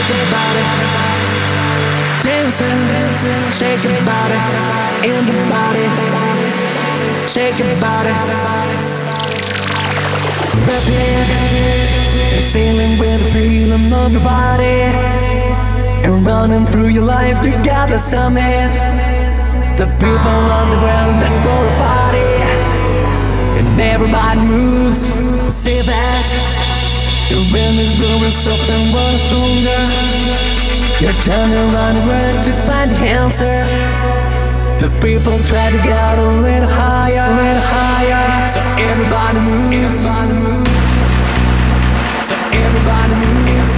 shake your body, dancing, shake your body, in the body, shake your body. Rapping, sailing with the feeling of your body, and running through your life to gather summit. The people on the ground that for a party, and everybody moves. Say that your wind is blowing soft and one stronger. You're turning around and running to find the answer. The people try to get a little higher, a little higher. So everybody moves. So everybody moves.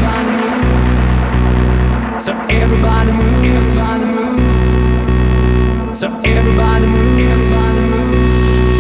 So everybody moves. So everybody moves.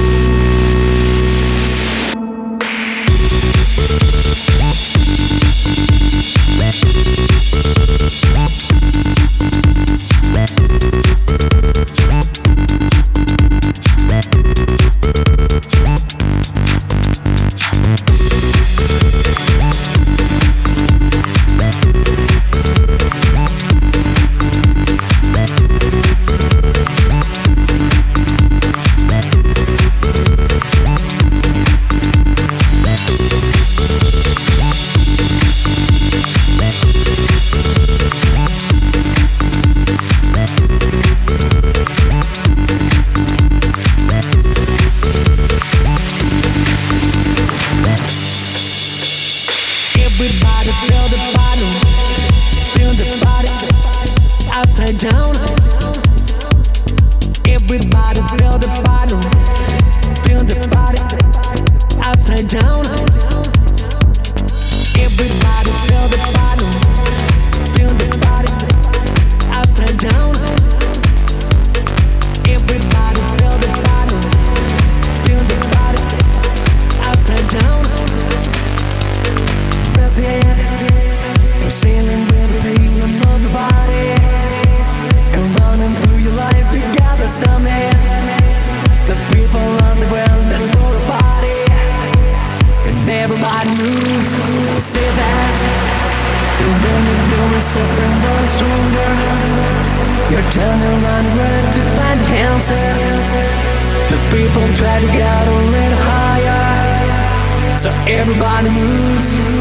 Everybody feel the bottom, feel the body upside down. Everybody feel the bottom, feel the body upside down. Everybody feel the bottom, feel the body upside down. Everybody feel the bottom, feel the body upside down. You're sailing with the feeling of your body, and running through your life to gather summit. The people on the ground that for a party, and everybody moves. Say that the wind is blowing soft and one stronger. You're turning around and running to find the answer. The people try to get a little higher. So everybody moves.